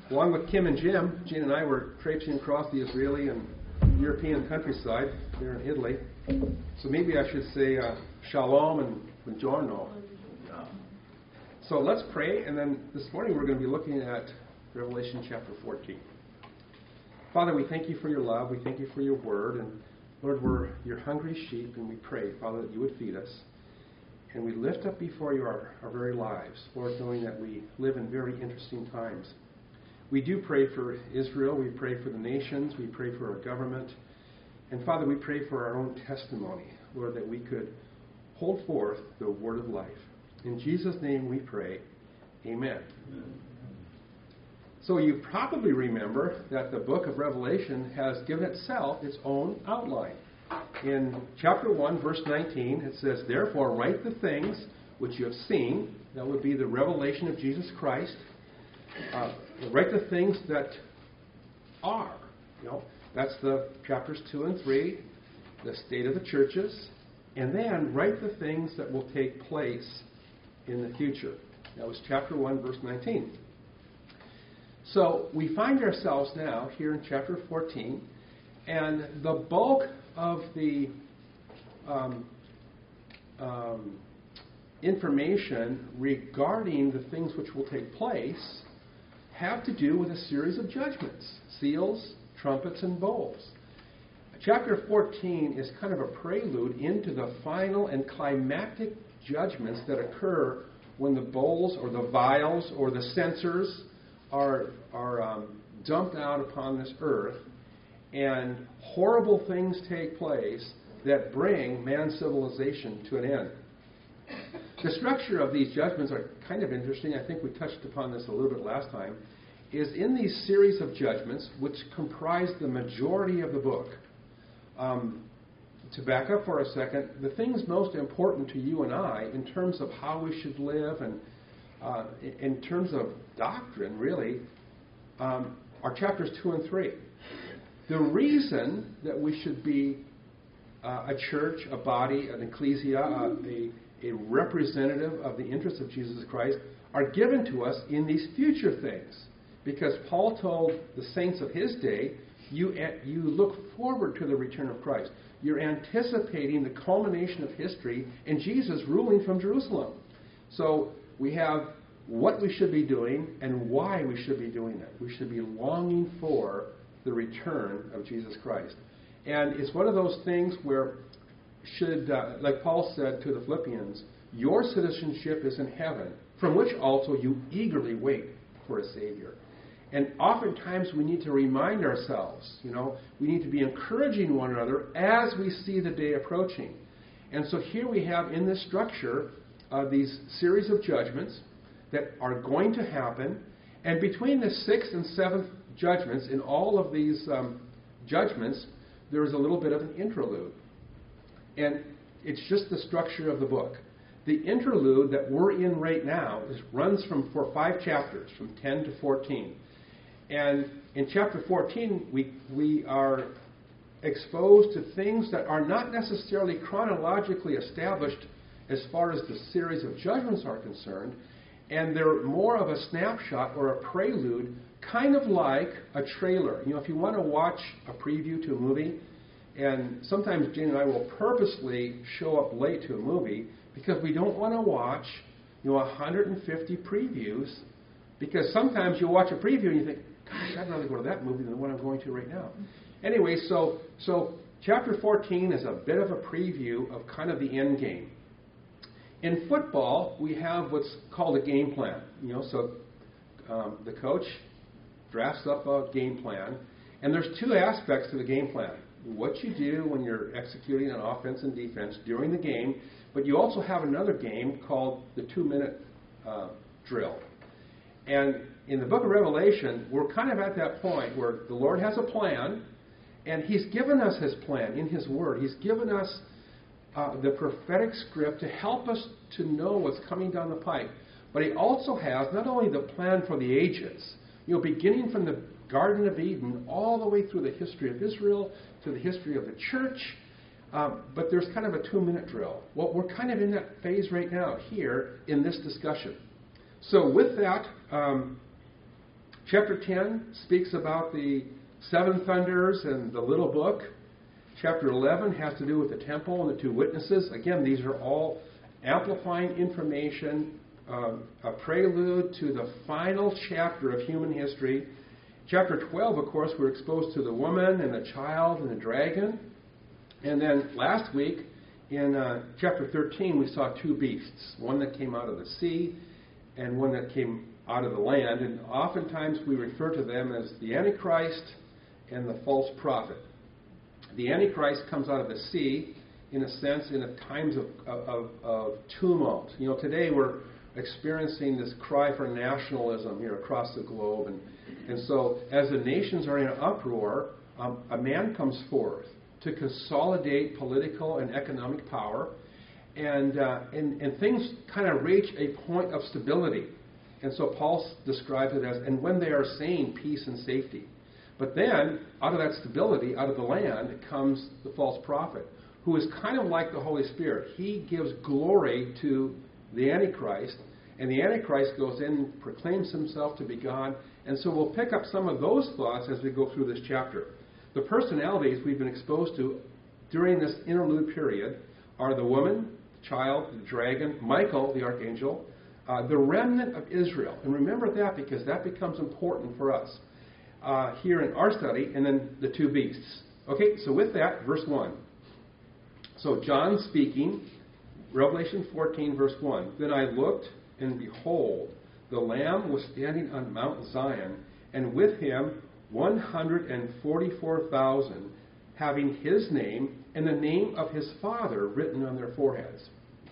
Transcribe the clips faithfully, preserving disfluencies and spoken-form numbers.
along with Kim and Jim, Gene and I were traipsing across the Israeli and European countryside there in Italy. So maybe I should say uh, shalom and buongiorno. So let's pray, and then this morning we're going to be looking at Revelation chapter fourteen. Father, we thank you for your love. We thank you for your word. And Lord, we're your hungry sheep, and we pray, Father, that you would feed us. And we lift up before you our, our very lives, Lord, knowing that we live in very interesting times. We do pray for Israel. We pray for the nations. We pray for our government. And Father, we pray for our own testimony, Lord, that we could hold forth the word of life. In Jesus' name we pray. Amen. Amen. So you probably remember that the book of Revelation has given itself its own outline. In chapter one, verse nineteen, it says, "Therefore write the things which you have seen." That would be the revelation of Jesus Christ. Uh, write the things that are. You know, that's the chapters two and three, the state of the churches. And then write the things that will take place in the future. That was chapter one, verse nineteen. So we find ourselves now here in chapter fourteen, and the bulk of the um, um, information regarding the things which will take place have to do with a series of judgments: seals, trumpets, and bowls. Chapter fourteen is kind of a prelude into the final and climactic judgments that occur when the bowls or the vials or the censers are, are um, dumped out upon this earth, and horrible things take place that bring man's civilization to an end. The structure of these judgments are kind of interesting. I think we touched upon this a little bit last time. Is in these series of judgments, which comprise the majority of the book. Um, to back up for a second, the things most important to you and I in terms of how we should live and uh, in terms of doctrine, really, um, are chapters two and three. The reason that we should be uh, a church, a body, an ecclesia, uh, a, a representative of the interests of Jesus Christ are given to us in these future things. Because Paul told the saints of his day, you, you look forward to the return of Christ. You're anticipating the culmination of history and Jesus ruling from Jerusalem. So we have what we should be doing and why we should be doing it. We should be longing for the return of Jesus Christ. And it's one of those things where should, uh, like Paul said to the Philippians, your citizenship is in heaven, from which also you eagerly wait for a Savior. And oftentimes we need to remind ourselves, you know, we need to be encouraging one another as we see the day approaching. And so here we have in this structure uh, these series of judgments that are going to happen. And between the sixth and seventh judgments, in all of these um, judgments, there is a little bit of an interlude. And it's just the structure of the book. The interlude that we're in right now is, runs from for five chapters, from ten to fourteen. And in chapter fourteen, we we are exposed to things that are not necessarily chronologically established as far as the series of judgments are concerned, and they're more of a snapshot or a prelude, kind of like a trailer. You know, if you want to watch a preview to a movie, and sometimes Jane and I will purposely show up late to a movie because we don't want to watch, you know, one hundred fifty previews, because sometimes you watch a preview and you think, gosh, I'd rather go to that movie than the one I'm going to right now. Anyway, so so chapter fourteen is a bit of a preview of kind of the end game. In football, we have what's called a game plan. You know, so um, the coach drafts up a game plan, and there's two aspects to the game plan. What you do when you're executing an offense and defense during the game, but you also have another game called the two-minute uh, drill. And in the book of Revelation, we're kind of at that point where the Lord has a plan, and He's given us His plan in His Word. He's given us uh, the prophetic script to help us to know what's coming down the pike. But He also has not only the plan for the ages, you know, beginning from the Garden of Eden all the way through the history of Israel to the history of the church, um, but there's kind of a two-minute drill. Well, we're kind of in that phase right now here in this discussion. So with that, um, Chapter ten speaks about the seven thunders and the little book. Chapter eleven has to do with the temple and the two witnesses. Again, these are all amplifying information, uh, a prelude to the final chapter of human history. Chapter twelve, of course, we're exposed to the woman and the child and the dragon. And then last week, in uh, chapter thirteen, we saw two beasts, one that came out of the sea and one that came out of the land. And oftentimes we refer to them as the Antichrist and the false prophet. The Antichrist comes out of the sea, in a sense, in a times of, of, of tumult. You know, today we're experiencing this cry for nationalism here across the globe. And, and so as the nations are in an uproar, um, a man comes forth to consolidate political and economic power. And, uh, and, and things kind of reach a point of stability. And so Paul describes it as, and when they are saying peace and safety. But then, out of that stability, out of the land, comes the false prophet, who is kind of like the Holy Spirit. He gives glory to the Antichrist, and the Antichrist goes in and proclaims himself to be God. And so we'll pick up some of those thoughts as we go through this chapter. The personalities we've been exposed to during this interlude period are the woman, the child, the dragon, Michael, the archangel, uh, the remnant of Israel. And remember that, because that becomes important for us uh, here in our study, and then the two beasts. Okay, so with that, verse one. So John speaking, Revelation fourteen, verse one. Then I looked, and behold, the Lamb was standing on Mount Zion, and with him one hundred forty-four thousand, having his name and the name of his Father written on their foreheads.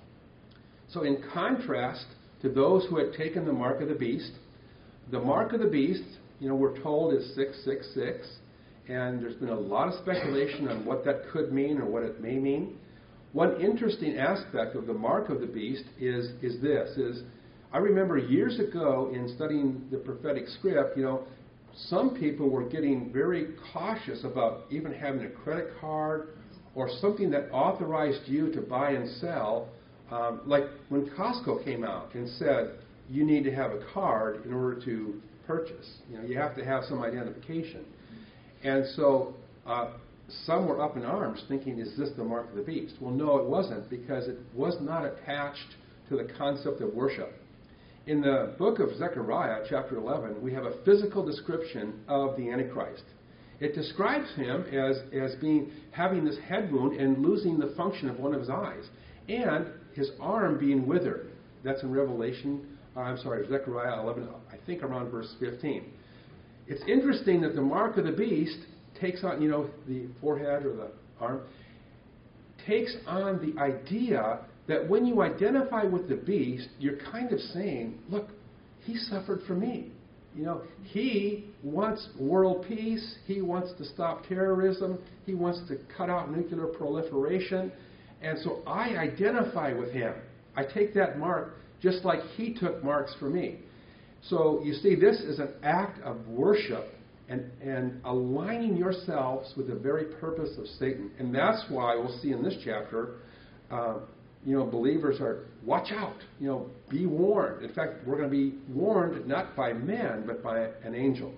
So in contrast to those who had taken the mark of the beast, the mark of the beast, you know, we're told is six six six, and there's been a lot of speculation on what that could mean or what it may mean. One interesting aspect of the mark of the beast is, is this, is I remember years ago in studying the prophetic script, you know, some people were getting very cautious about even having a credit card or something that authorized you to buy and sell. Um, like when Costco came out and said, you need to have a card in order to purchase. You know, you have to have some identification. And so uh, some were up in arms thinking, is this the mark of the beast? Well, no, it wasn't, because it was not attached to the concept of worship. In the book of Zechariah, chapter eleven, we have a physical description of the Antichrist. It describes him as, as being having this head wound and losing the function of one of his eyes, and his arm being withered. That's in Revelation, uh, I'm sorry, Zechariah eleven, I think around verse fifteen. It's interesting that the mark of the beast takes on, you know, the forehead or the arm, takes on the idea that when you identify with the beast, you're kind of saying, look, he suffered for me. You know, he wants world peace. He wants to stop terrorism. He wants to cut out nuclear proliferation. And so I identify with him. I take that mark just like he took marks for me. So you see, this is an act of worship and, and aligning yourselves with the very purpose of Satan. And that's why we'll see in this chapter, uh, you know, believers are, watch out, you know, be warned. In fact, we're going to be warned not by men, but by an angel.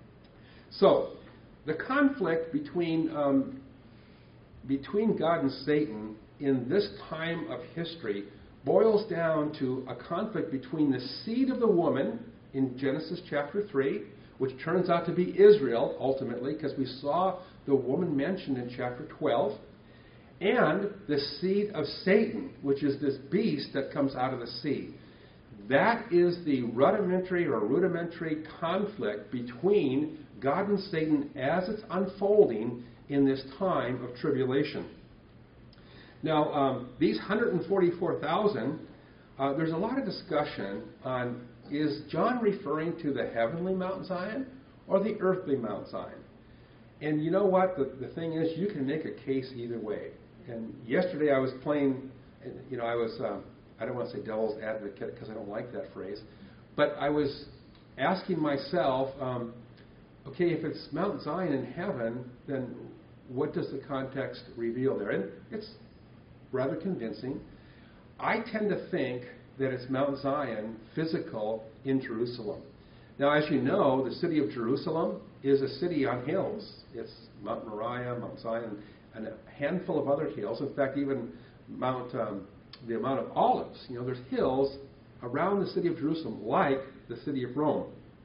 So, the conflict between, um, between God and Satan in this time of history boils down to a conflict between the seed of the woman in Genesis chapter three, which turns out to be Israel ultimately, because we saw the woman mentioned in chapter twelve, and the seed of Satan, which is this beast that comes out of the sea. That is the rudimentary or rudimentary conflict between God and Satan as it's unfolding in this time of tribulation. Now, um, these one hundred forty-four thousand, uh, there's a lot of discussion on, is John referring to the heavenly Mount Zion or the earthly Mount Zion? And you know what? The, the thing is, you can make a case either way. And yesterday I was playing, you know, I was, um, I don't want to say devil's advocate because I don't like that phrase, but I was asking myself, um, okay, if it's Mount Zion in heaven, then what does the context reveal there? And it's rather convincing. I tend to think that it's Mount Zion, physical, in Jerusalem. Now, as you know, the city of Jerusalem is a city on hills. It's Mount Moriah, Mount Zion, and a handful of other hills. In fact, even Mount um, the Mount of Olives. You know, there's hills around the city of Jerusalem, like the city of Rome.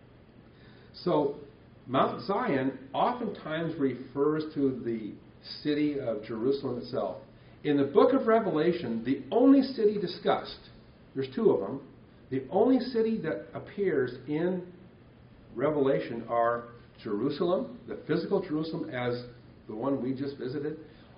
So, Mount Zion oftentimes refers to the city of Jerusalem itself. In the book of Revelation, the only city discussed, there's two of them, the only city that appears in Revelation are Jerusalem, the physical Jerusalem as the one we just visited,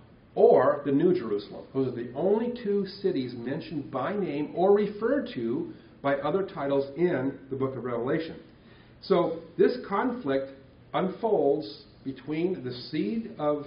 or the New Jerusalem. Those are the only two cities mentioned by name or referred to by other titles in the book of Revelation. So this conflict unfolds between the seed of,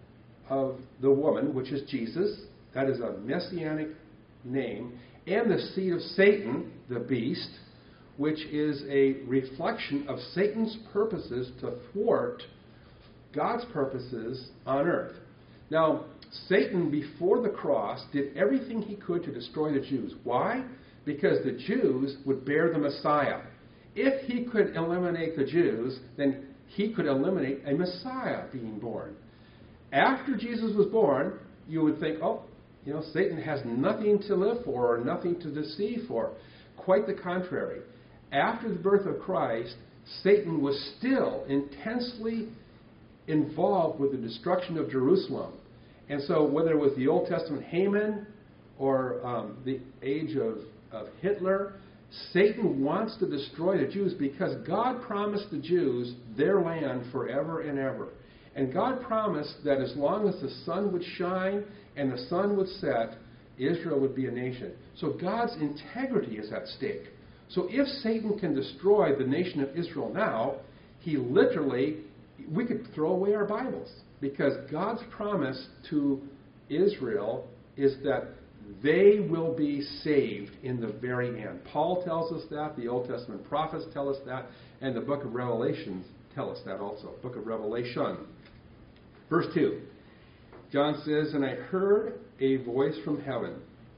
of the woman, which is Jesus, that is a messianic name, and the seed of Satan, the beast, which is a reflection of Satan's purposes to thwart God's purposes on earth. Now, Satan, before the cross, did everything he could to destroy the Jews. Why? Because the Jews would bear the Messiah. If he could eliminate the Jews, then he could eliminate a Messiah being born. After Jesus was born, you would think, oh, you know, Satan has nothing to live for or nothing to deceive for. Quite the contrary. After the birth of Christ, Satan was still intensely involved with the destruction of Jerusalem. And so whether it was the Old Testament Haman or um, the age of, of Hitler, Satan wants to destroy the Jews because God promised the Jews their land forever and ever. And God promised that as long as the sun would shine and the sun would set, Israel would be a nation. So God's integrity is at stake. So if Satan can destroy the nation of Israel now, he literally, we could throw away our Bibles. Because God's promise to Israel is that they will be saved in the very end. Paul tells us that, the Old Testament prophets tell us that, and the book of Revelation tells us that also. Book of Revelation. Verse two. John says, "And I heard a voice from heaven,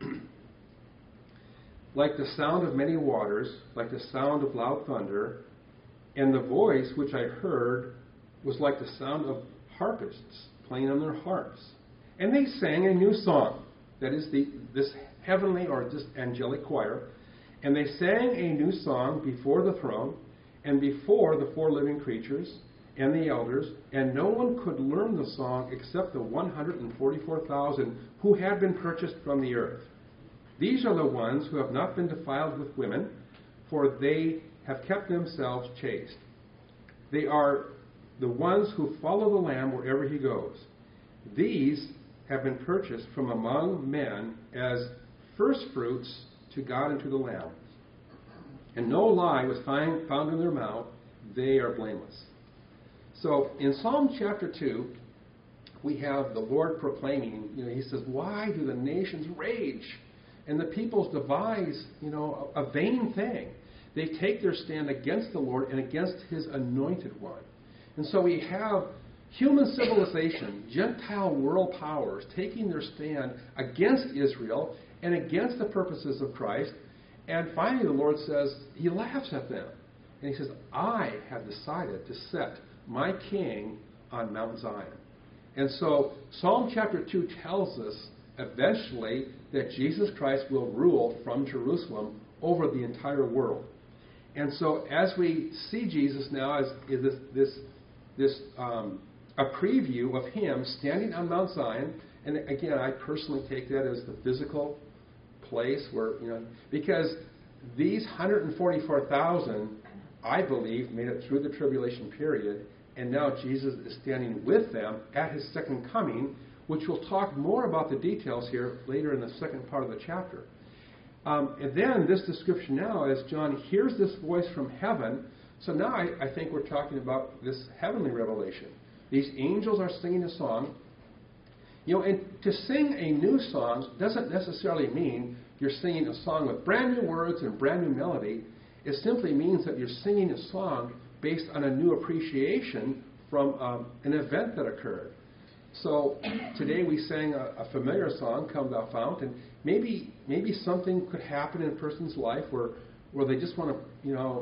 like the sound of many waters, like the sound of loud thunder, and the voice which I heard was like the sound of harpists playing on their harps. And they sang a new song." That is the this heavenly or this angelic choir. "And they sang a new song before the throne and before the four living creatures and the elders, and no one could learn the song except the one hundred forty-four thousand who had been purchased from the earth. These are the ones who have not been defiled with women, for they have kept themselves chaste. They are the ones who follow the Lamb wherever he goes. These have been purchased from among men as firstfruits to God and to the Lamb. And no lie was find, found in their mouth. They are blameless." So in Psalm chapter two, we have the Lord proclaiming, you know, he says, "Why do the nations rage and the peoples devise, you know, a, a vain thing? They take their stand against the Lord and against his anointed one." And so we have human civilization, Gentile world powers, taking their stand against Israel and against the purposes of Christ. And finally the Lord says, he laughs at them. And he says, "I have decided to set my king on Mount Zion." And so Psalm chapter two tells us eventually that Jesus Christ will rule from Jerusalem over the entire world. And so as we see Jesus now as this, this, this um, a preview of him standing on Mount Zion, and again, I personally take that as the physical place where, you know, because these one hundred forty-four thousand, I believe, made it through the tribulation period, and now Jesus is standing with them at his second coming, which we'll talk more about the details here later in the second part of the chapter. Um, and then this description now, as John hears this voice from heaven, so now I, I think we're talking about this heavenly revelation. These angels are singing a song. You know, and to sing a new song doesn't necessarily mean you're singing a song with brand new words and brand new melody. It simply means that you're singing a song based on a new appreciation from um, an event that occurred. So today we sang a, a familiar song, "Come Thou Fount," and maybe maybe something could happen in a person's life where where they just want to, you know,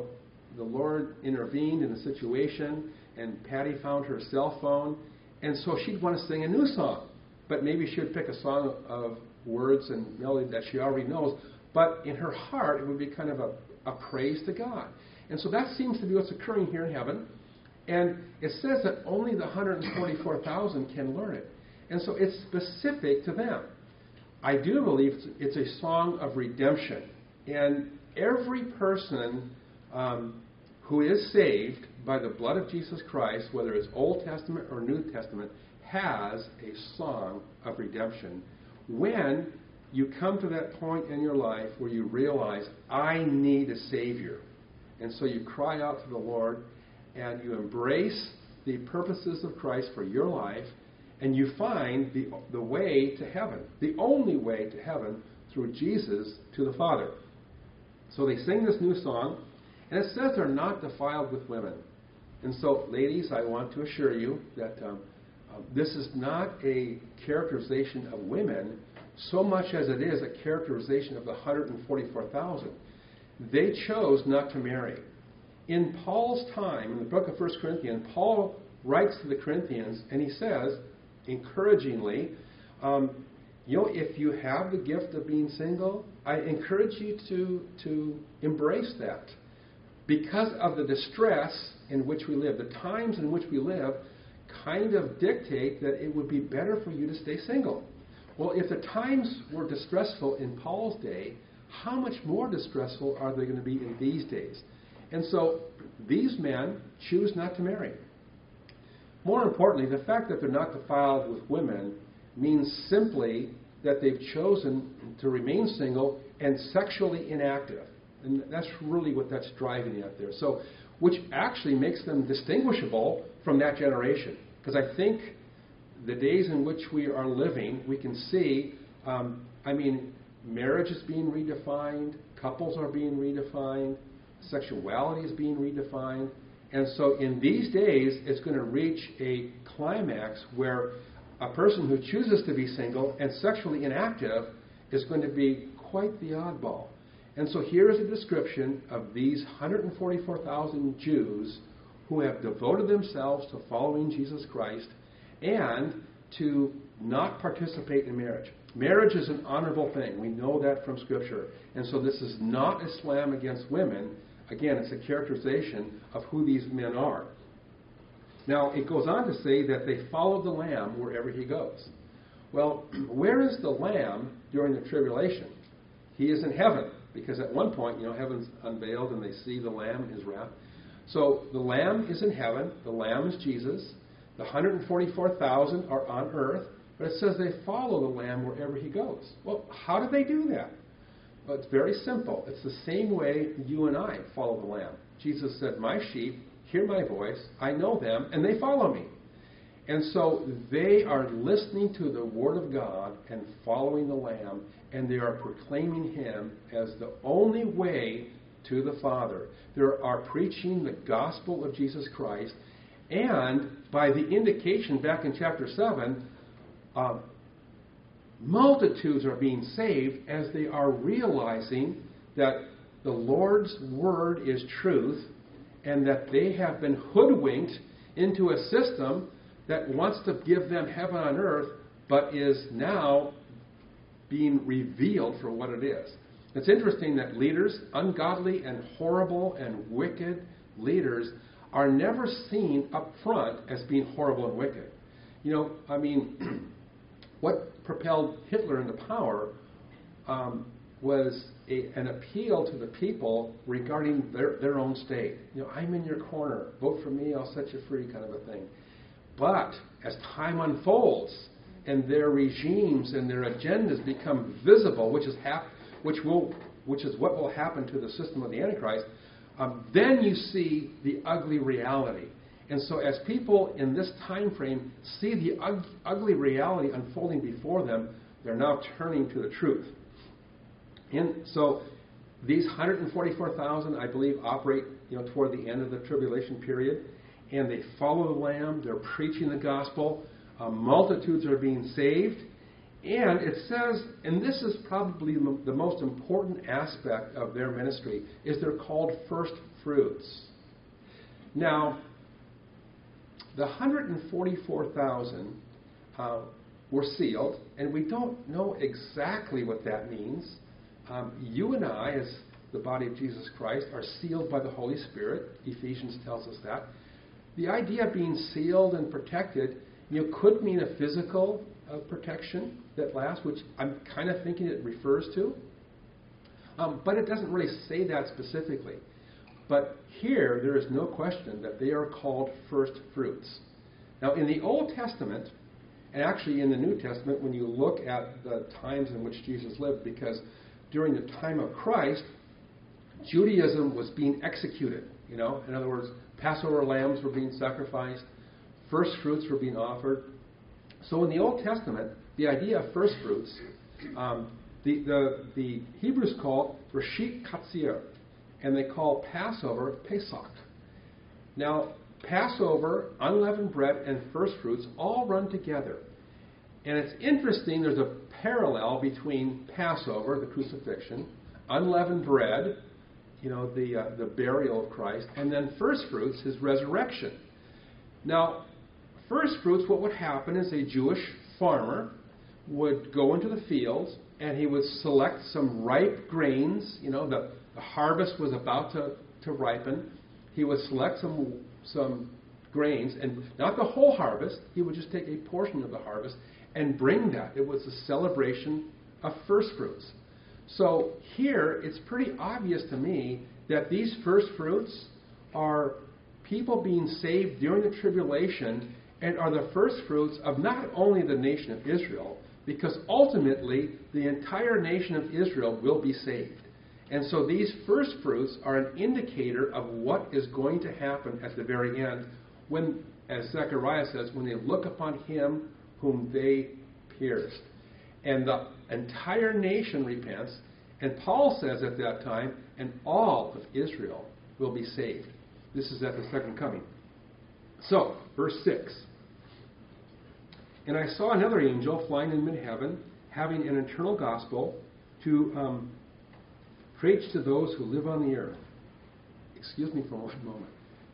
the Lord intervened in the situation, and Patty found her cell phone, and so she'd want to sing a new song. But maybe she would pick a song of words and melody that she already knows, but in her heart it would be kind of a, a praise to God. And so that seems to be what's occurring here in heaven. And it says that only the one hundred forty-four thousand can learn it. And so it's specific to them. I do believe it's, it's a song of redemption. And every person um, who is saved by the blood of Jesus Christ, whether it's Old Testament or New Testament, has a song of redemption. When you come to that point in your life where you realize, I need a Savior. And so you cry out to the Lord, and you embrace the purposes of Christ for your life, and you find the, the way to heaven, the only way to heaven, through Jesus to the Father. So they sing this new song, and it says they're not defiled with women. And so, ladies, I want to assure you that um, uh, this is not a characterization of women so much as it is a characterization of the one hundred forty-four thousand. They chose not to marry. In Paul's time, in the book of First Corinthians, Paul writes to the Corinthians, and he says, encouragingly, um, you know, if you have the gift of being single, I encourage you to, to embrace that. Because of the distress in which we live, the times in which we live kind of dictate that it would be better for you to stay single. Well, if the times were distressful in Paul's day, how much more distressful are they going to be in these days? And so these men choose not to marry. More importantly, the fact that they're not defiled with women means simply that they've chosen to remain single and sexually inactive. And that's really what that's driving at there. So, which actually makes them distinguishable from that generation. Because I think the days in which we are living, we can see, um, I mean, marriage is being redefined, couples are being redefined, sexuality is being redefined. And so in these days, it's going to reach a climax where a person who chooses to be single and sexually inactive is going to be quite the oddball. And so here is a description of these one hundred forty-four thousand Jews who have devoted themselves to following Jesus Christ and to not participate in marriage. Marriage is an honorable thing. We know that from Scripture. And so this is not a slam against women. Again, it's a characterization of who these men are. Now, it goes on to say that they follow the Lamb wherever he goes. Well, where is the Lamb during the tribulation? He is in heaven, because at one point, you know, heaven's unveiled and they see the Lamb in his wrath. So the Lamb is in heaven. The Lamb is Jesus. The one hundred forty-four thousand are on earth. But it says they follow the Lamb wherever he goes. Well, how do they do that? Well, it's very simple. It's the same way you and I follow the Lamb. Jesus said, my sheep hear my voice, I know them, and they follow me. And so they are listening to the Word of God and following the Lamb, and they are proclaiming him as the only way to the Father. They are preaching the gospel of Jesus Christ, and by the indication back in chapter seven, uh, multitudes are being saved as they are realizing that the Lord's Word is truth, and that they have been hoodwinked into a system that wants to give them heaven on earth, but is now being revealed for what it is. It's interesting that leaders, ungodly and horrible and wicked leaders, are never seen up front as being horrible and wicked. You know, I mean, what propelled Hitler into power um, was a, an appeal to the people regarding their, their own state. You know, I'm in your corner. Vote for me, I'll set you free, kind of a thing. But as time unfolds and their regimes and their agendas become visible, which is hap- which will, which is what will happen to the system of the Antichrist, um, then you see the ugly reality. And so as people in this time frame see the ug- ugly reality unfolding before them, they're now turning to the truth. And so these one hundred forty-four thousand, I believe, operate, you know, toward the end of the tribulation period, and they follow the Lamb. They're preaching the gospel. Uh, multitudes are being saved. And it says, and this is probably the most important aspect of their ministry, is they're called first fruits. Now, the one hundred forty-four thousand uh, were sealed, and we don't know exactly what that means. Um, you and I, as the body of Jesus Christ, are sealed by the Holy Spirit. Ephesians tells us that. The idea of being sealed and protected, you know, could mean a physical uh, protection that lasts, which I'm kind of thinking it refers to. Um, but it doesn't really say that specifically. But here, there is no question that they are called first fruits. Now, in the Old Testament, and actually in the New Testament, when you look at the times in which Jesus lived, because during the time of Christ, Judaism was being executed. You know, in other words, Passover lambs were being sacrificed, first fruits were being offered. So in the Old Testament, the idea of first fruits, um, the, the, the Hebrews call Reshit Katzir, and they call Passover Pesach. Now, Passover, unleavened bread, and first fruits all run together. And it's interesting, there's a parallel between Passover, the crucifixion, unleavened bread, you know, the, uh, the burial of Christ, and then first fruits, his resurrection. Now, first fruits, what would happen is a Jewish farmer would go into the fields and he would select some ripe grains. You know, the, the harvest was about to, to ripen. He would select some some grains, and not the whole harvest. He would just take a portion of the harvest and bring that. It was a celebration of first fruits. So here, it's pretty obvious to me that these first fruits are people being saved during the tribulation and are the first fruits of not only the nation of Israel, because ultimately the entire nation of Israel will be saved. And so these first fruits are an indicator of what is going to happen at the very end when, as Zechariah says, when they look upon him whom they pierced. And the entire nation repents, and Paul says at that time, and all of Israel will be saved. This is at the second coming. So, verse six. And I saw another angel flying in mid-heaven, having an eternal gospel to um, preach to those who live on the earth. Excuse me for one moment.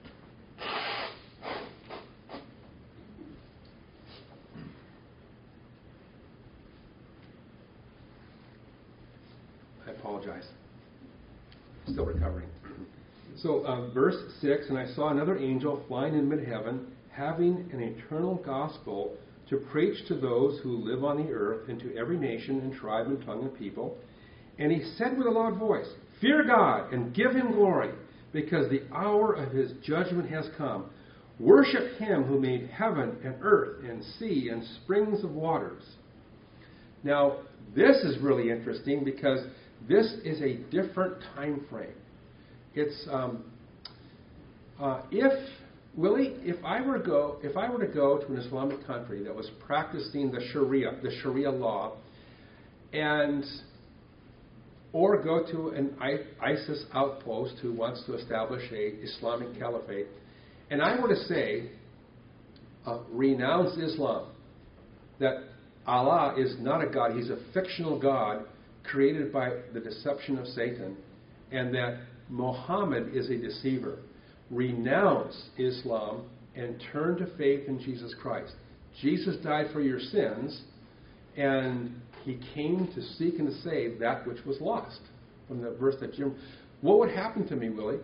I apologize. Still recovering. So, uh, verse six, and I saw another angel flying in mid-heaven, having an eternal gospel to preach to those who live on the earth and to every nation and tribe and tongue and people. And he said with a loud voice, "Fear God and give him glory, because the hour of his judgment has come. Worship him who made heaven and earth and sea and springs of waters." Now, this is really interesting because this is a different time frame. It's um, uh, if Willie, if I were to go, if I were to go to an Islamic country that was practicing the Sharia, the Sharia law, and or go to an ISIS outpost who wants to establish a Islamic caliphate, and I were to say, uh, renounce Islam, that Allah is not a God, he's a fictional God created by the deception of Satan, and that Muhammad is a deceiver. Renounce Islam and turn to faith in Jesus Christ. Jesus died for your sins, and he came to seek and to save that which was lost. From the verse that Jim... What would happen to me, Willie?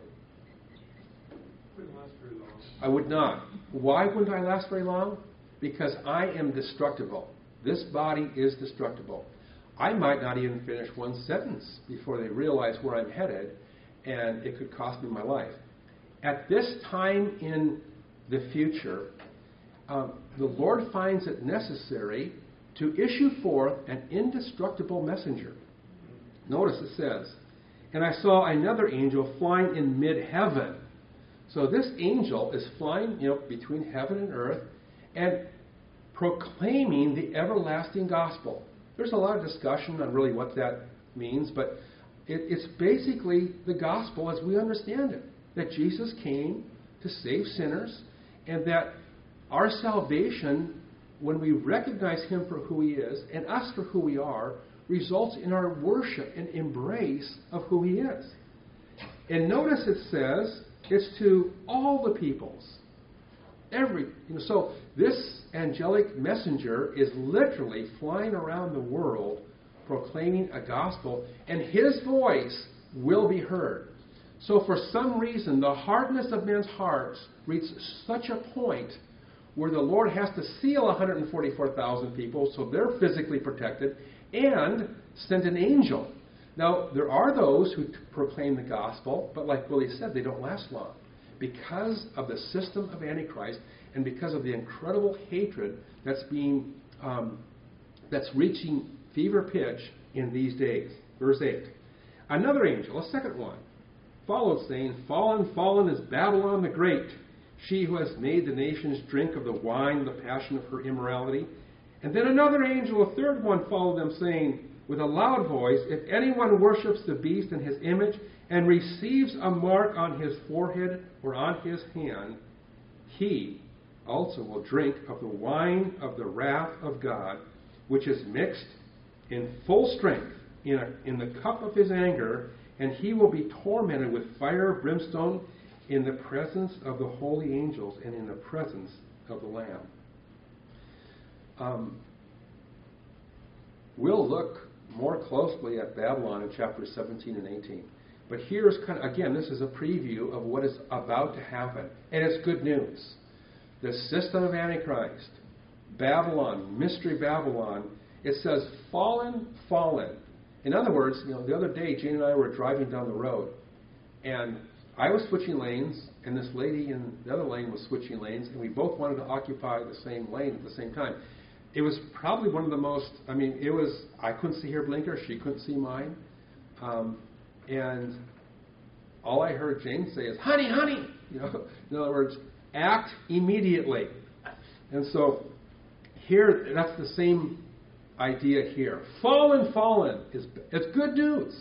Wouldn't last very long. I would not. Why wouldn't I last very long? Because I am destructible. This body is destructible. I might not even finish one sentence before they realize where I'm headed, and it could cost me my life. At this time in the future, um, the Lord finds it necessary to issue forth an indestructible messenger. Notice it says, "And I saw another angel flying in mid-heaven." So this angel is flying, you know, between heaven and earth and proclaiming the everlasting gospel. There's a lot of discussion on really what that means, but it, it's basically the gospel as we understand it. That Jesus came to save sinners, and that our salvation, when we recognize him for who he is, and us for who we are, results in our worship and embrace of who he is. And notice it says It's to all the peoples. Every, you know, so this angelic messenger is literally flying around the world proclaiming a gospel, and his voice will be heard. So for some reason, the hardness of men's hearts reaches such a point where the Lord has to seal one hundred forty-four thousand people so they're physically protected and send an angel. Now, there are those who t- proclaim the gospel, but like Willie said, they don't last long because of the system of Antichrist and because of the incredible hatred that's being um, that's reaching fever pitch in these days. Verse eight. Another angel, a second one, followed, saying, Fallen, fallen is Babylon the Great, she who has made the nations drink of the wine of the passion of her immorality. And then another angel, a third one, followed them, saying with a loud voice, If anyone worships the beast in his image and receives a mark on his forehead or on his hand, he also will drink of the wine of the wrath of God, which is mixed in full strength in, a, in the cup of his anger, and he will be tormented with fire, brimstone, in the presence of the holy angels and in the presence of the Lamb. Um, we'll look more closely at Babylon in chapters seventeen and eighteen. But here's kind of, again, this is a preview of what is about to happen. And it's good news. The system of Antichrist, Babylon, Mystery Babylon, it says, fallen, fallen. In other words, you know, the other day, Jane and I were driving down the road, and I was switching lanes, and this lady in the other lane was switching lanes, and we both wanted to occupy the same lane at the same time. It was probably one of the most, I mean, it was, I couldn't see her blinker, she couldn't see mine. Um, and all I heard Jane say is, honey, honey! You know, in other words, act immediately. And so here, that's the same idea here. Fallen, fallen. is It's good news.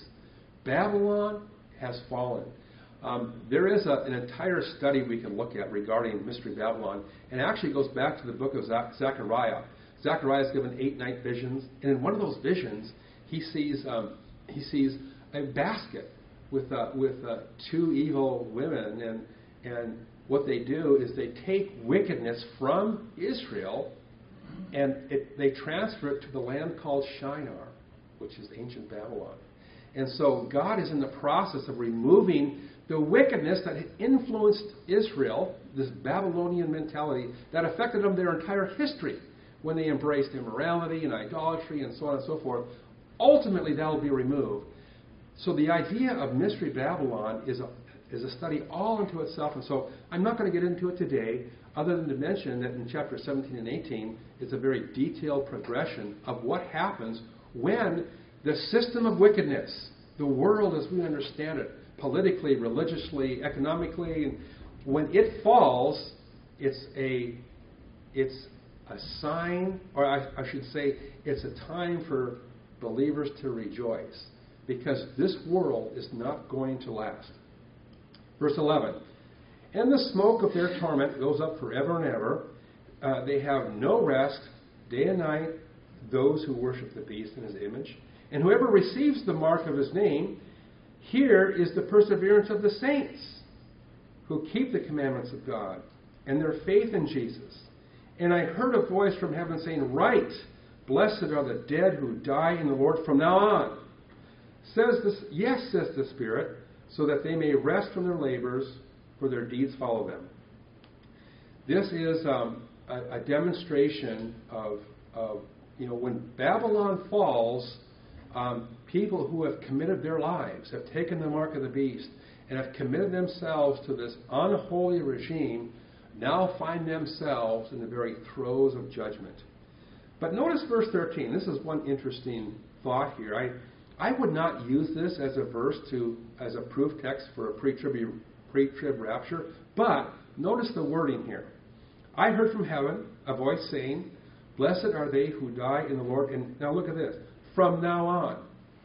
Babylon has fallen. Um, there is a, an entire study we can look at regarding Mystery Babylon, and it actually goes back to the book of Zach- Zechariah. Zechariah is given eight night visions, and in one of those visions, he sees um, he sees a basket with uh, with uh, two evil women, and and what they do is they take wickedness from Israel, and it, they transfer it to the land called Shinar, which is ancient Babylon. And so God is in the process of removing the wickedness that had influenced Israel, this Babylonian mentality that affected them their entire history when they embraced immorality and idolatry and so on and so forth. Ultimately, that will be removed. So the idea of Mystery Babylon is a, is a study all unto itself. And so I'm not going to get into it today, other than to mention that in chapter seventeen and eighteen, it's a very detailed progression of what happens when the system of wickedness, the world as we understand it, politically, religiously, economically, and when it falls, it's a it's a sign, or I, I should say, it's a time for believers to rejoice, because this world is not going to last. Verse eleven, and the smoke of their torment goes up forever and ever. Uh, they have no rest, day and night, those who worship the beast in his image. And whoever receives the mark of his name, here is the perseverance of the saints who keep the commandments of God and their faith in Jesus. And I heard a voice from heaven saying, Write, blessed are the dead who die in the Lord from now on. Says this, yes, says the Spirit, so that they may rest from their labors, for their deeds follow them. This is um, a, a demonstration of, of, you know, when Babylon falls, Um, people who have committed their lives, have taken the mark of the beast, and have committed themselves to this unholy regime, now find themselves in the very throes of judgment. But notice verse thirteen. This is one interesting thought here. I, I would not use this as a verse to as a proof text for a pre-trib, pre-trib rapture, but notice the wording here. I heard from heaven a voice saying, Blessed are they who die in the Lord. And now look at this. From now on.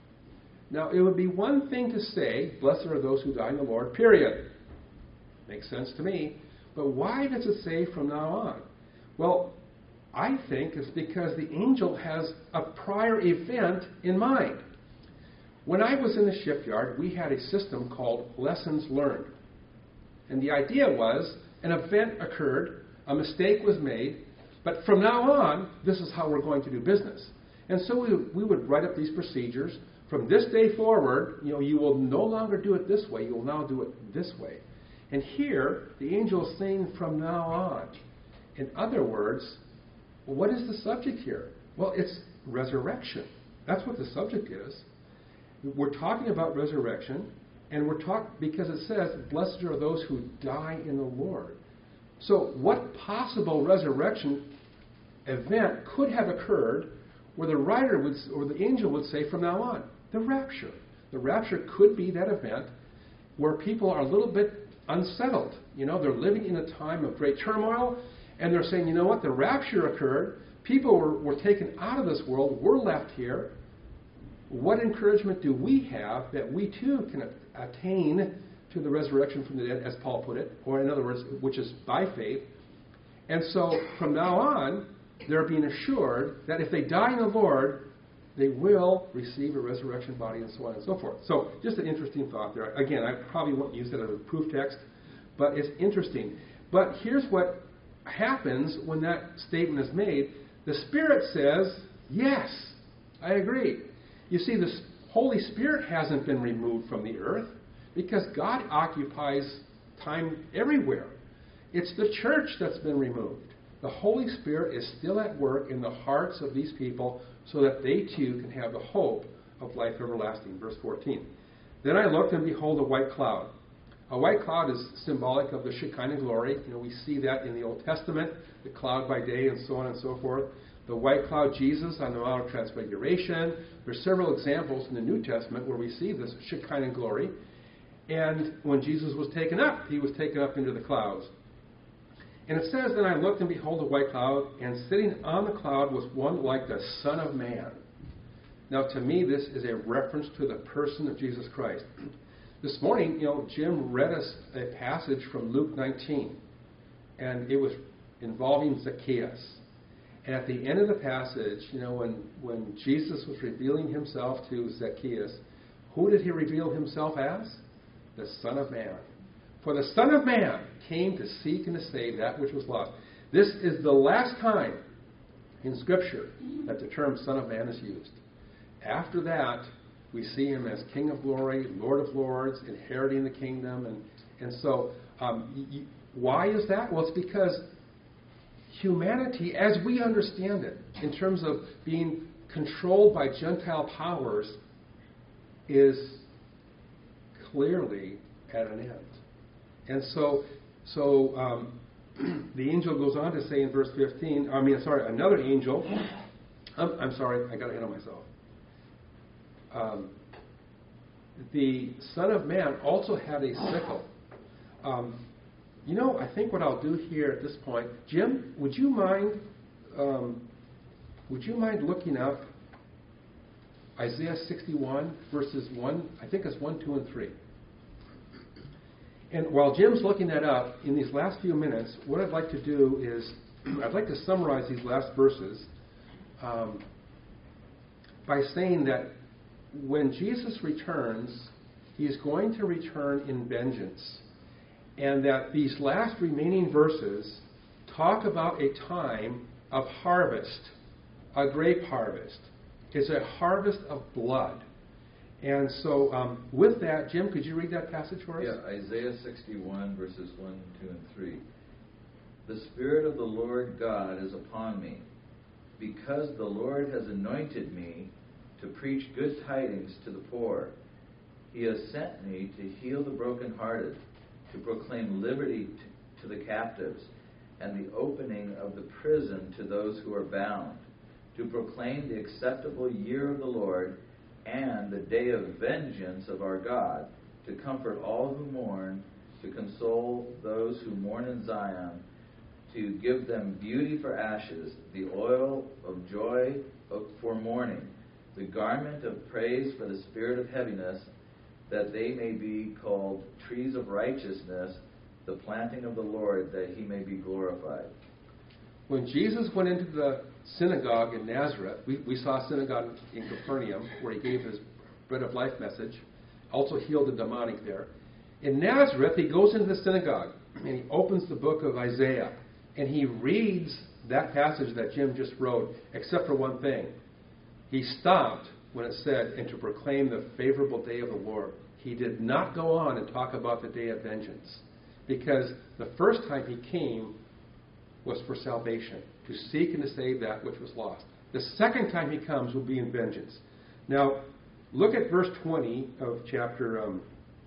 Now, it would be one thing to say, blessed are those who die in the Lord, period. Makes sense to me. But why does it say from now on? Well, I think it's because the angel has a prior event in mind. When I was in the shipyard, we had a system called lessons learned. And the idea was an event occurred, a mistake was made, but from now on, this is how we're going to do business. And so we, we would write up these procedures. From this day forward, you know, you will no longer do it this way. You will now do it this way. And here, the angel is saying from now on. In other words, what is the subject here? Well, it's resurrection. That's what the subject is. We're talking about resurrection, and we're talking because it says, "Blessed are those who die in the Lord." So, what possible resurrection event could have occurred where the writer would, or the angel would say, from now on? The rapture. The rapture could be that event where people are a little bit unsettled. You know, they're living in a time of great turmoil, and they're saying, you know what, the rapture occurred. People were, were taken out of this world. We're left here. What encouragement do we have that we too can attain to the resurrection from the dead, as Paul put it, or in other words, which is by faith. And so from now on, they're being assured that if they die in the Lord, they will receive a resurrection body and so on and so forth. So just an interesting thought there. Again, I probably won't use it as a proof text, but it's interesting. But here's what happens when that statement is made. The Spirit says, yes, I agree. You see, the Holy Spirit hasn't been removed from the earth because God occupies time everywhere. It's the church that's been removed. The Holy Spirit is still at work in the hearts of these people so that they too can have the hope of life everlasting. Verse fourteen. Then I looked, and behold, a white cloud. A white cloud is symbolic of the Shekinah glory. You know, we see that in the Old Testament, the cloud by day and so on and so forth. The white cloud, Jesus on the Mount of Transfiguration. There's several examples in the New Testament where we see this Shekinah glory. And when Jesus was taken up, he was taken up into the clouds. And it says, then I looked, and behold, a white cloud, and sitting on the cloud was one like the Son of Man. Now, to me, this is a reference to the person of Jesus Christ. This morning, you know, Jim read us a passage from Luke nineteen, and it was involving Zacchaeus. And at the end of the passage, you know, when, when Jesus was revealing himself to Zacchaeus, who did he reveal himself as? The Son of Man. For the Son of Man came to seek and to save that which was lost. This is the last time in Scripture that the term Son of Man is used. After that, we see him as King of glory, Lord of lords, inheriting the kingdom. And, and so, um, y- why is that? Well, it's because humanity, as we understand it, in terms of being controlled by Gentile powers, is clearly at an end. And so, so um, the angel goes on to say in verse fifteen, I mean, sorry, another angel, I'm, I'm sorry, I got ahead of myself. Um, the Son of Man also had a sickle. Um, you know, I think what I'll do here at this point, Jim, would you mind, um, would you mind looking up Isaiah sixty-one verses one, I think it's one, two, and three. And while Jim's looking that up, in these last few minutes, what I'd like to do is, I'd like to summarize these last verses um, by saying that when Jesus returns, he's going to return in vengeance. And that these last remaining verses talk about a time of harvest, a grape harvest. It's a harvest of blood. And so, um, with that, Jim, could you read that passage for us? Yeah, Isaiah sixty-one, verses one, two, and three. The Spirit of the Lord God is upon me, because the Lord has anointed me to preach good tidings to the poor. He has sent me to heal the brokenhearted, to proclaim liberty to, to the captives, and the opening of the prison to those who are bound, to proclaim the acceptable year of the Lord, and the day of vengeance of our God, to comfort all who mourn, to console those who mourn in Zion, to give them beauty for ashes, the oil of joy for mourning, the garment of praise for the spirit of heaviness, that they may be called trees of righteousness, the planting of the Lord, that he may be glorified. When Jesus went into the synagogue in Nazareth, we, we saw a synagogue in Capernaum where he gave his bread of life message, also healed the demonic there. In Nazareth, he goes into the synagogue and he opens the book of Isaiah and he reads that passage that Jim just wrote, except for one thing. He stopped when it said, and to proclaim the favorable day of the Lord. He did not go on and talk about the day of vengeance, because the first time he came was for salvation, to seek and to save that which was lost. The second time he comes will be in vengeance. Now, look at verse twenty of chapter um,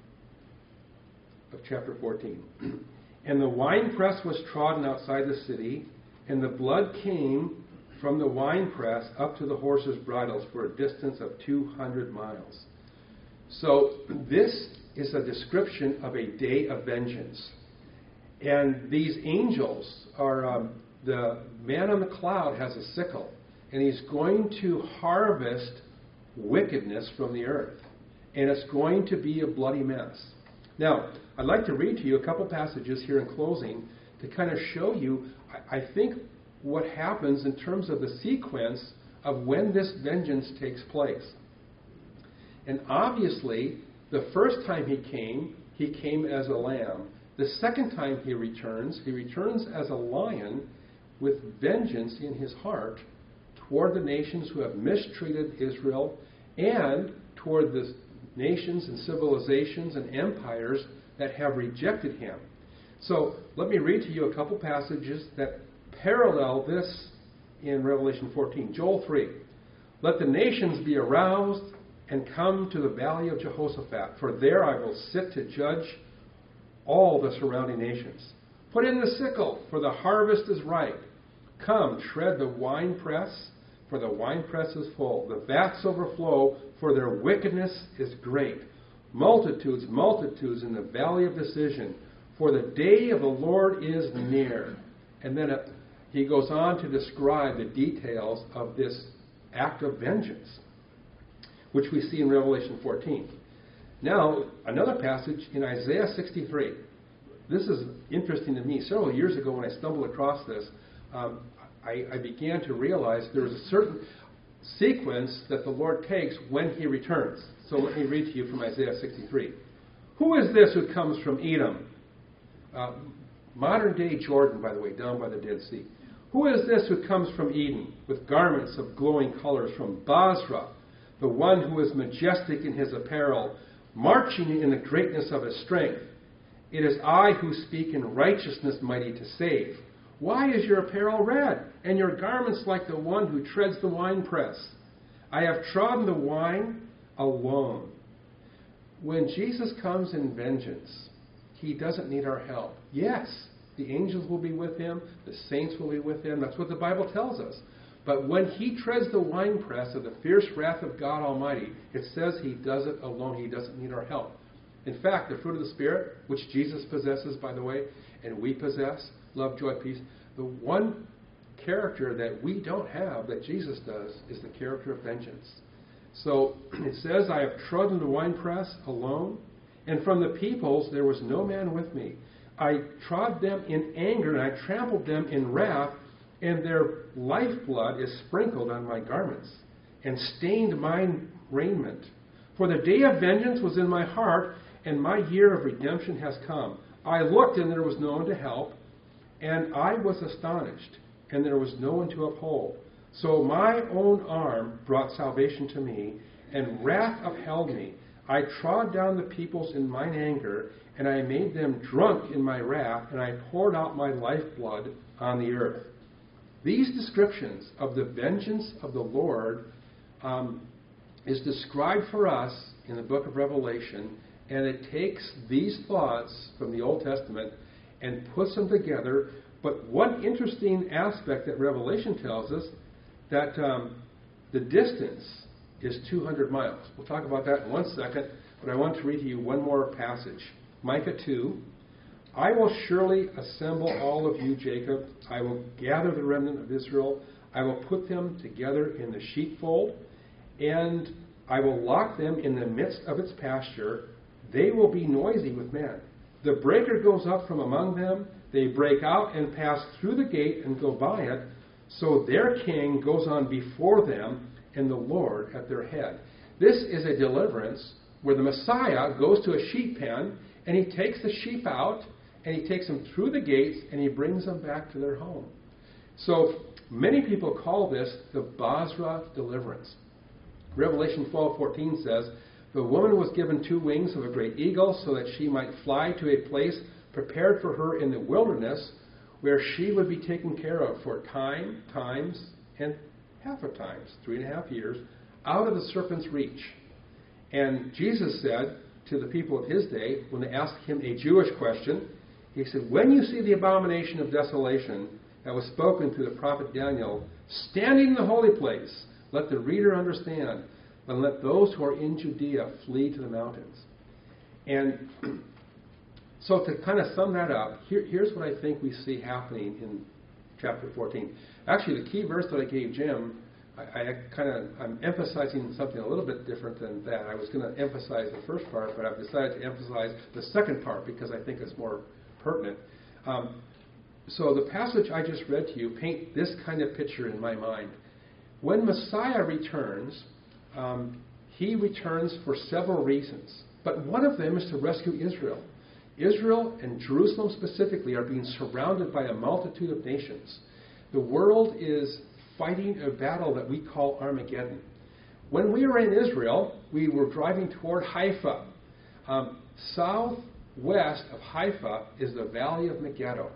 of chapter fourteen. And the winepress was trodden outside the city, and the blood came from the winepress up to the horses' bridles for a distance of two hundred miles. So this is a description of a day of vengeance. And these angels are, um, the man on the cloud has a sickle, and he's going to harvest wickedness from the earth. And it's going to be a bloody mess. Now, I'd like to read to you a couple passages here in closing to kind of show you, I, I think, what happens in terms of the sequence of when this vengeance takes place. And obviously, the first time he came, he came as a lamb. The second time he returns, he returns as a lion with vengeance in his heart toward the nations who have mistreated Israel and toward the nations and civilizations and empires that have rejected him. So let me read to you a couple passages that parallel this in Revelation fourteen. Joel three. Let the nations be aroused and come to the valley of Jehoshaphat, for there I will sit to judge all the surrounding nations. Put in the sickle, for the harvest is ripe. Come, tread the winepress, for the winepress is full. The vats overflow, for their wickedness is great. Multitudes, multitudes in the valley of decision, for the day of the Lord is near. And then it, he goes on to describe the details of this act of vengeance, which we see in Revelation fourteen. Now, another passage in Isaiah sixty-three. This is interesting to me. Several years ago when I stumbled across this, um, I, I began to realize there is a certain sequence that the Lord takes when he returns. So let me read to you from Isaiah sixty-three. Who is this who comes from Edom? Uh, modern day Jordan, by the way, down by the Dead Sea. Who is this who comes from Eden with garments of glowing colors from Basra, the one who is majestic in his apparel, marching in the greatness of his strength? It is I who speak in righteousness, mighty to save. Why is your apparel red, and your garments like the one who treads the winepress? I have trodden the wine alone. When Jesus comes in vengeance, he doesn't need our help. Yes, the angels will be with him, the saints will be with him. That's what the Bible tells us. But when he treads the winepress of the fierce wrath of God Almighty, it says he does it alone. He doesn't need our help. In fact, the fruit of the Spirit, which Jesus possesses, by the way, and we possess, love, joy, peace, the one character that we don't have that Jesus does is the character of vengeance. So it says, I have trodden the winepress alone, and from the peoples there was no man with me. I trod them in anger, and I trampled them in wrath, and their lifeblood is sprinkled on my garments, and stained my raiment. For the day of vengeance was in my heart, and my year of redemption has come. I looked, and there was no one to help, and I was astonished, and there was no one to uphold. So my own arm brought salvation to me, and wrath upheld me. I trod down the peoples in mine anger, and I made them drunk in my wrath, and I poured out my lifeblood on the earth. These descriptions of the vengeance of the Lord um, is described for us in the book of Revelation, and it takes these thoughts from the Old Testament and puts them together. But one interesting aspect that Revelation tells us, that um, the distance is two hundred miles. We'll talk about that in one second, but I want to read to you one more passage. Micah two. I will surely assemble all of you, Jacob. I will gather the remnant of Israel. I will put them together in the sheepfold, and I will lock them in the midst of its pasture. They will be noisy with men. The breaker goes up from among them. They break out and pass through the gate and go by it. So their king goes on before them, and the Lord at their head. This is a deliverance where the Messiah goes to a sheep pen, And he takes the sheep out, and he takes them through the gates, and he brings them back to their home. So many people call this the Basra deliverance. Revelation twelve fourteen says, the woman was given two wings of a great eagle so that she might fly to a place prepared for her in the wilderness, where she would be taken care of for time, times, and half a times, three and a half years, out of the serpent's reach. And Jesus said to the people of his day, when they asked him a Jewish question, he said, when you see the abomination of desolation that was spoken through the prophet Daniel, standing in the holy place, let the reader understand, and let those who are in Judea flee to the mountains. And so to kind of sum that up, here, here's what I think we see happening in chapter fourteen. Actually, the key verse that I gave Jim, I, I kind of, I'm emphasizing something a little bit different than that. I was going to emphasize the first part, but I've decided to emphasize the second part because I think it's more pertinent. Um, so the passage I just read to you paint this kind of picture in my mind. When Messiah returns, um, he returns for several reasons. But one of them is to rescue Israel. Israel and Jerusalem specifically are being surrounded by a multitude of nations. The world is fighting a battle that we call Armageddon. When we were in Israel, we were driving toward Haifa. Um, southwest of Haifa is the valley of Megiddo.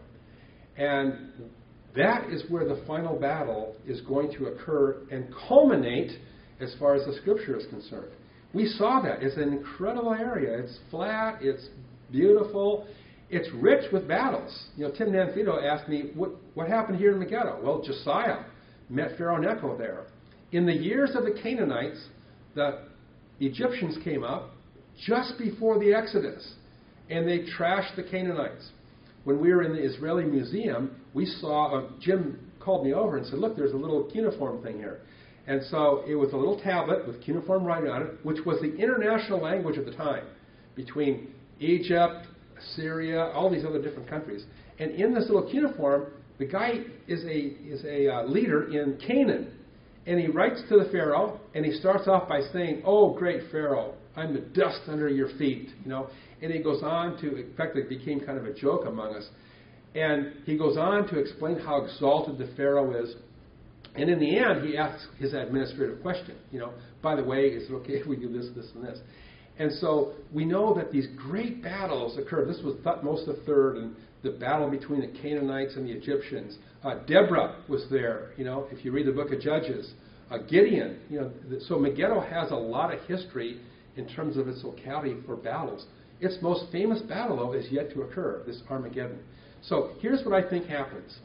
And that is where the final battle is going to occur and culminate as far as the scripture is concerned. We saw that. It's an incredible area. It's flat. It's beautiful. It's rich with battles. You know, Tim Nanfito asked me, what, what happened here in Megiddo? Well, Josiah met Pharaoh Necho there. In the years of the Canaanites, the Egyptians came up just before the Exodus, and they trashed the Canaanites. When we were in the Israeli Museum, we saw, uh, Jim called me over and said, look, there's a little cuneiform thing here. And so it was a little tablet with cuneiform writing on it, which was the international language of the time between Egypt, Syria, all these other different countries. And in this little cuneiform, the guy is a is a uh, leader in Canaan. And he writes to the Pharaoh, and he starts off by saying, oh, great Pharaoh, I'm the dust under your feet. You know. And he goes on to, in fact, it became kind of a joke among us. And he goes on to explain how exalted the Pharaoh is. And in the end, he asks his administrative question. You know, by the way, is it okay if we do this, this, and this? And so we know that these great battles occurred. This was Thutmose the Third, and the battle between the Canaanites and the Egyptians. Uh, Deborah was there. You know, if you read the book of Judges, uh, Gideon. You know, so Megiddo has a lot of history in terms of its locality for battles. Its most famous battle, though, is yet to occur. This Armageddon. So here's what I think happens.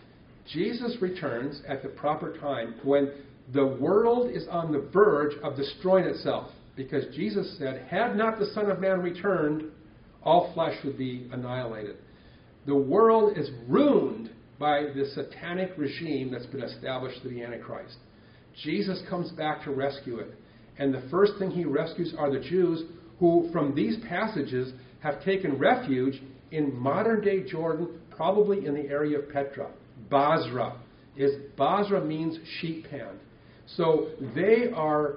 Jesus returns at the proper time when the world is on the verge of destroying itself. Because Jesus said, had not the Son of Man returned, all flesh would be annihilated. The world is ruined by the satanic regime that's been established through the Antichrist. Jesus comes back to rescue it. And the first thing he rescues are the Jews who, from these passages, have taken refuge in modern-day Jordan, probably in the area of Petra. Basra. Is Basra means sheep pen. So they are,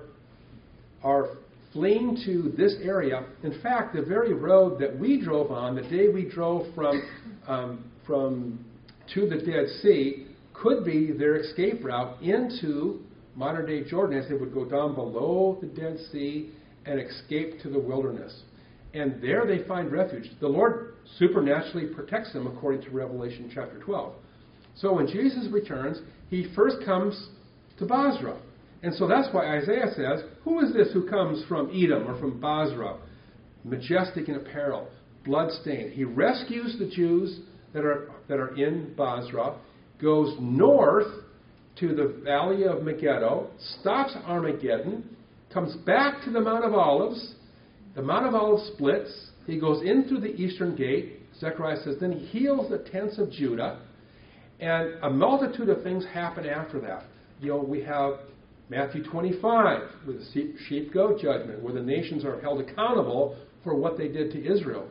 are fleeing to this area. In fact, the very road that we drove on, the day we drove from, um, from to the Dead Sea, could be their escape route into modern-day Jordan, as they would go down below the Dead Sea and escape to the wilderness. And there they find refuge. The Lord supernaturally protects them, according to Revelation chapter twelve. So when Jesus returns, he first comes to Basra. And so that's why Isaiah says, who is this who comes from Edom or from Basra, majestic in apparel, bloodstained? He rescues the Jews that are that are in Basra, goes north to the valley of Megiddo, stops Armageddon, comes back to the Mount of Olives. The Mount of Olives splits. He goes in through the eastern gate. Zechariah says, then he heals the tents of Judah. And a multitude of things happen after that. You know, we have Matthew twenty-five with the sheep-goat judgment, where the nations are held accountable for what they did to Israel.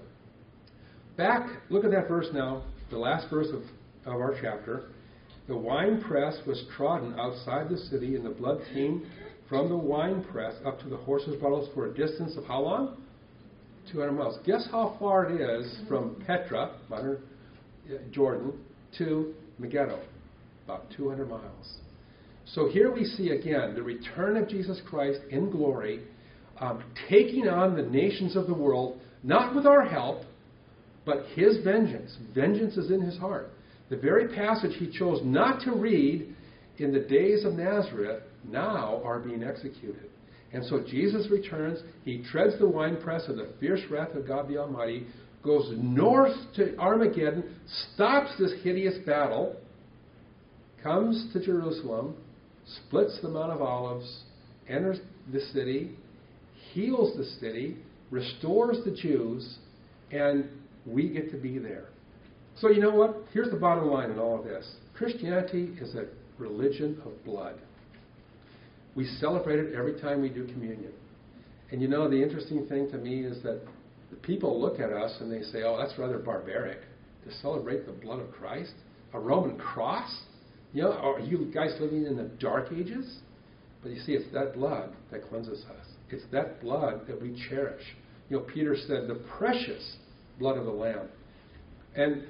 Back, look at that verse now, the last verse of, of our chapter. The winepress was trodden outside the city, and the blood came from the winepress up to the horses' bottles for a distance of how long? two hundred miles. Guess how far it is from Petra, modern Jordan, to Megiddo? About two hundred miles. So here we see again the return of Jesus Christ in glory, um, taking on the nations of the world, not with our help, but His vengeance. Vengeance is in His heart. The very passage He chose not to read in the days of Nazareth now are being executed. And so Jesus returns. He treads the winepress of the fierce wrath of God the Almighty, goes north to Armageddon, stops this hideous battle, comes to Jerusalem, splits the Mount of Olives, enters the city, heals the city, restores the Jews, and we get to be there. So you know what? Here's the bottom line in all of this. Christianity is a religion of blood. We celebrate it every time we do communion. And you know, the interesting thing to me is that the people look at us and they say, oh, that's rather barbaric to celebrate the blood of Christ. A Roman cross? You know, are you guys living in the dark ages? But you see, it's that blood that cleanses us. It's that blood that we cherish. You know, Peter said, the precious blood of the Lamb. And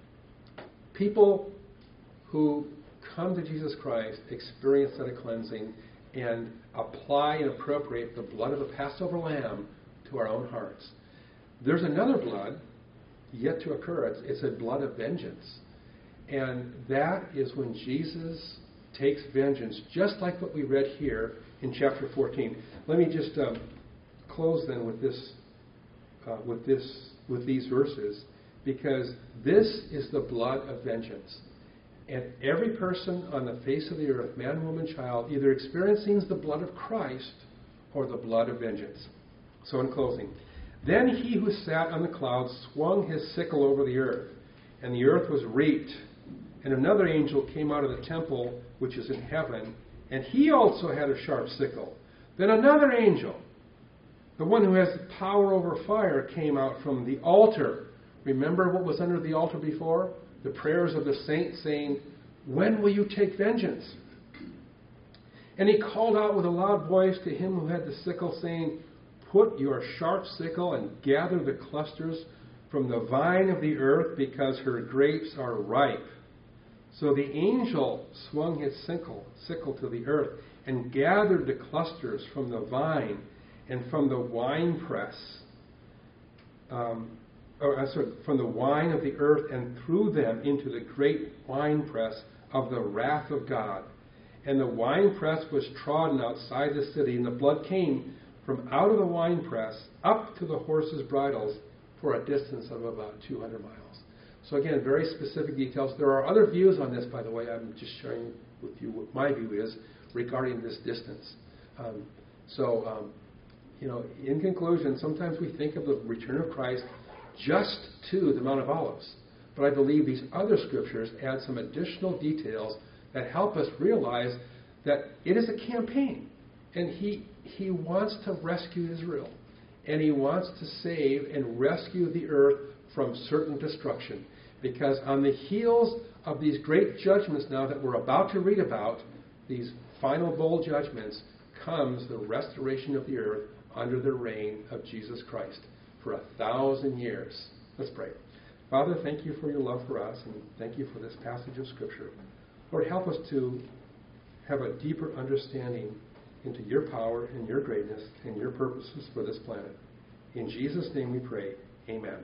people who come to Jesus Christ experience that cleansing and apply and appropriate the blood of the Passover Lamb to our own hearts. There's another blood yet to occur. It's, it's a blood of vengeance. And that is when Jesus takes vengeance, just like what we read here in chapter fourteen. Let me just um, close then with this, uh, with this, with these verses, because this is the blood of vengeance. And every person on the face of the earth, man, woman, child, either experiencing the blood of Christ or the blood of vengeance. So in closing, then he who sat on the clouds swung his sickle over the earth, and the earth was reaped. And another angel came out of the temple which is in heaven, and he also had a sharp sickle. Then another angel, the one who has power over fire, came out from the altar. Remember what was under the altar before? The prayers of the saints saying, when will you take vengeance? And he called out with a loud voice to him who had the sickle, saying, put your sharp sickle and gather the clusters from the vine of the earth, because her grapes are ripe. So the angel swung his sickle, sickle to the earth and gathered the clusters from the vine and from the winepress, um, or uh, sorry, from the wine of the earth, and threw them into the great winepress of the wrath of God. And the winepress was trodden outside the city, and the blood came from out of the winepress up to the horses' bridles for a distance of about two hundred miles. So again, very specific details. There are other views on this, by the way. I'm just sharing with you what my view is regarding this distance. Um, so, um, you know, in conclusion, sometimes we think of the return of Christ just to the Mount of Olives. But I believe these other scriptures add some additional details that help us realize that it is a campaign. And he, he wants to rescue Israel. And he wants to save and rescue the earth from certain destruction. Because on the heels of these great judgments now that we're about to read about, these final bowl judgments, comes the restoration of the earth under the reign of Jesus Christ for a thousand years. Let's pray. Father, thank you for your love for us, and thank you for this passage of Scripture. Lord, help us to have a deeper understanding into your power and your greatness and your purposes for this planet. In Jesus' name we pray. Amen.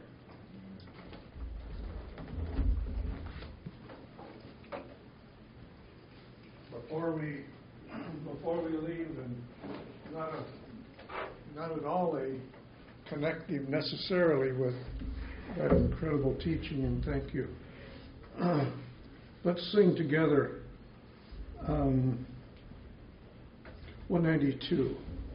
Before we, before we leave, and not a, not at all a connective necessarily with that incredible teaching, and thank you. Uh, let's sing together um, one ninety-two.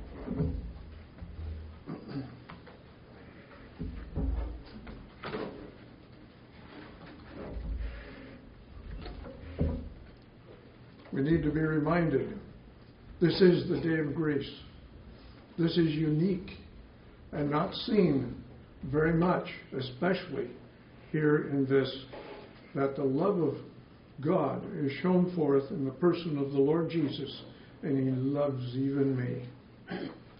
We need to be reminded, this is the day of grace. This is unique and not seen very much, especially here in this, that the love of God is shown forth in the person of the Lord Jesus, and he loves even me.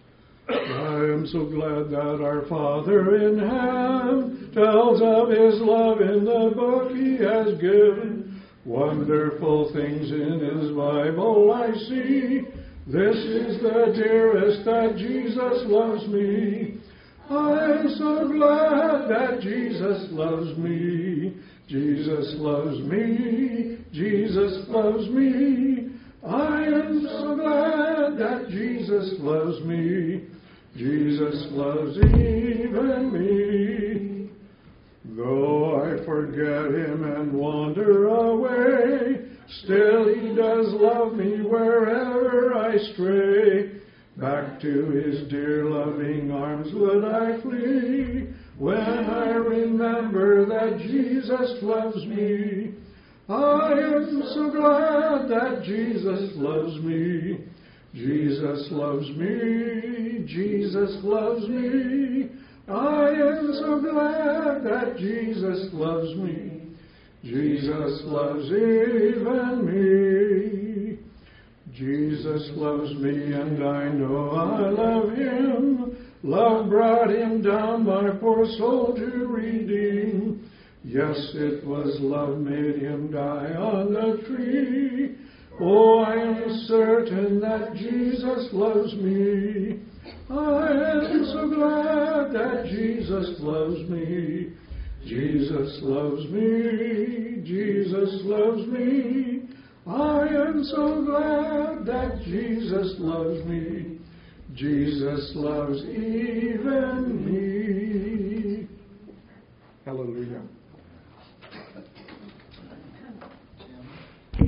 I am so glad that our Father in heaven tells of His love in the book He has given. Wonderful things in His Bible I see. This is the dearest that Jesus loves me. I am so glad that Jesus loves me. Jesus loves me. Jesus loves me. I am so glad that Jesus loves me. Jesus loves even me. Though I forget Him and wander away, still He does love me wherever I stray. Back to His dear loving arms would I flee, when I remember that Jesus loves me. I am so glad that Jesus loves me. Jesus loves me. Jesus loves me. I am so glad that Jesus loves me. Jesus loves even me. Jesus loves me and I know I love Him. Love brought Him down my poor soul to redeem. Yes, it was love made Him die on the tree. Oh, I am certain that Jesus loves me. I am so glad that Jesus loves me. Jesus loves me. Jesus loves me. I am so glad that Jesus loves me. Jesus loves even me. Hallelujah.